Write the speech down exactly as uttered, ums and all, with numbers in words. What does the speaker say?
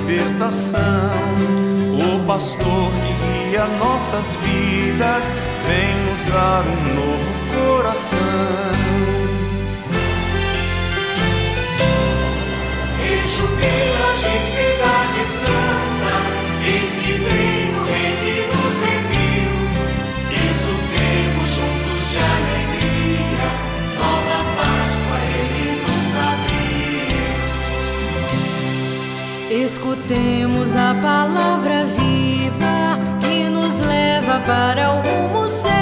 libertação. O pastor que guia nossas vidas vem nos dar um novo coração. Rejubilas de cidade santa, eis que vem o Rei que nos remiu. Exultemos juntos de alegria, nova Páscoa Ele nos abriu. Escutemos a palavra viva que nos leva para o rumo certo.